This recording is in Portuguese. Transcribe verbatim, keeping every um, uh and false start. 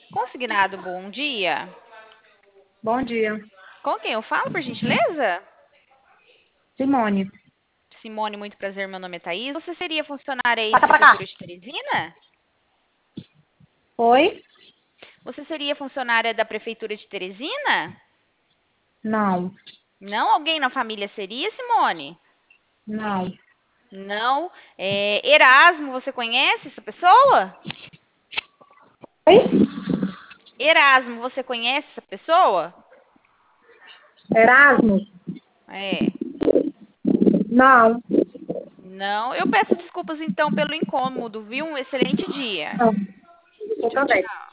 Consignado, bom dia. Bom dia, Com quem eu falo, por gentileza? Simone. Simone, muito prazer, meu nome é Thaís. Você seria funcionária aí da Passa pra cá. Prefeitura de Teresina? Oi? Você seria funcionária da Prefeitura de Teresina? Não, Não? Alguém na família seria, Simone? não. Não. É, Erasmo, você conhece essa pessoa? Oi? Erasmo, você conhece essa pessoa? Erasmo? É. Não. Não. Eu peço desculpas então pelo incômodo, viu? Um excelente dia. Não. Eu Tchau, também. tchau.